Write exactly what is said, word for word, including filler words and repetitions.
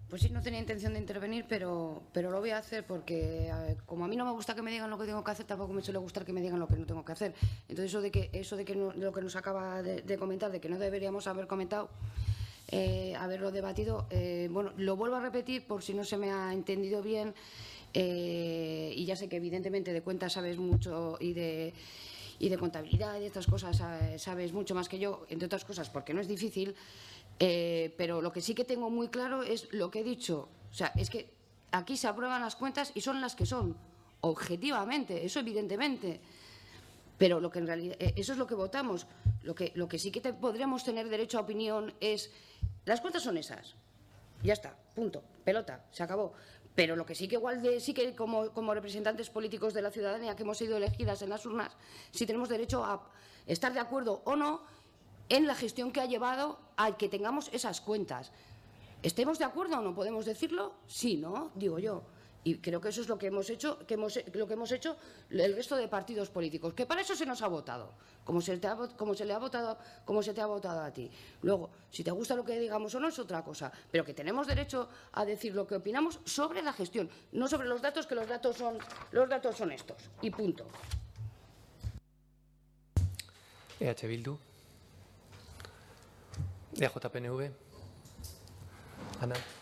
Pues sí, no tenía intención de intervenir, pero, pero lo voy a hacer porque, a ver, como a mí no me gusta que me digan lo que tengo que hacer, tampoco me suele gustar que me digan lo que no tengo que hacer. Entonces, eso de que, eso de que no, lo que nos acaba de, de comentar, de que no deberíamos haber comentado, eh, haberlo debatido, eh, bueno, lo vuelvo a repetir por si no se me ha entendido bien, eh, y ya sé que evidentemente de cuentas sabes mucho y de... y de contabilidad y de estas cosas sabes mucho más que yo, entre otras cosas porque no es difícil, eh, pero lo que sí que tengo muy claro es lo que he dicho. O sea, es que aquí se aprueban las cuentas y son las que son, objetivamente, eso evidentemente. Pero lo que en realidad, eso es lo que votamos. Lo que, lo que sí que te, podríamos tener derecho a opinión es, las cuentas son esas. Ya está, punto, pelota, se acabó. Pero lo que sí que igual de, sí que como, como representantes políticos de la ciudadanía que hemos sido elegidas en las urnas, sí tenemos derecho a estar de acuerdo o no en la gestión que ha llevado a que tengamos esas cuentas. ¿Estemos de acuerdo o no? ¿Podemos decirlo? Sí, ¿no? Digo yo. Y creo que eso es lo que hemos hecho, que hemos, lo que hemos hecho el resto de partidos políticos, que para eso se nos ha votado, como se, te ha, como se le ha votado, como se te ha votado a ti. Luego, si te gusta lo que digamos o no es otra cosa, pero que tenemos derecho a decir lo que opinamos sobre la gestión, no sobre los datos, que los datos son, los datos son estos. Y punto. E H Bildu. E J P N V. Ana.